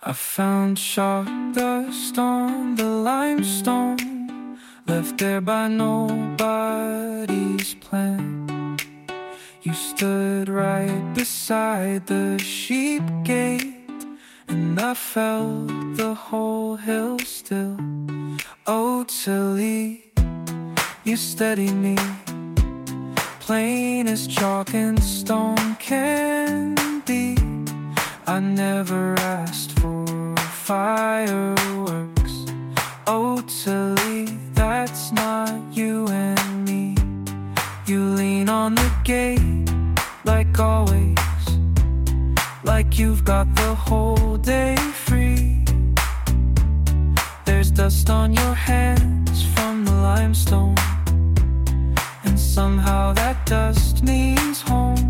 I found chalk dust on the limestone, left there by nobody's plan. You stood right beside the sheep gate, and I felt the whole hill still. Oh, Tilly, you steadied me, plain as chalk and stone can be. I never asked for fireworks. Oh, Tilly, that's not you and me. You lean on the gate, like always, like you've got the whole day free. There's dust on your hands from the limestone, and somehow that dust means home.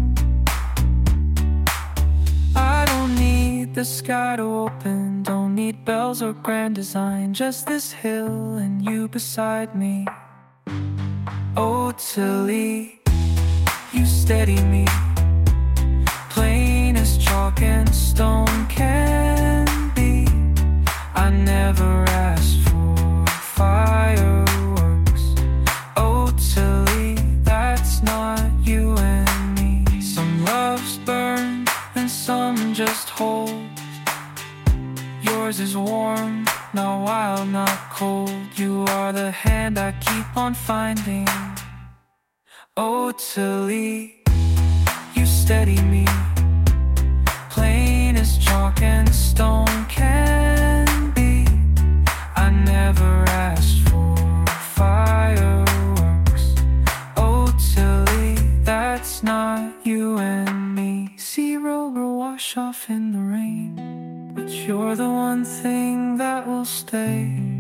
I don't need the sky to open, don't need bells or grand design, just this hill and you beside me. Oh, Tilly, you steady me, plain as chalk and stone can be. I never asked for fireworks. Oh, Tilly, that's not you and me. Some loves burn and some just hold. Yours is warm, not wild, not cold. You are the hand I keep on finding. Oh, Tilly, you steady me, plain as chalk and stone can be. I never asked for fireworks. Oh, Tilly, that's not you and me. Zero will wash off in the rain, but you're the one thing that will stay.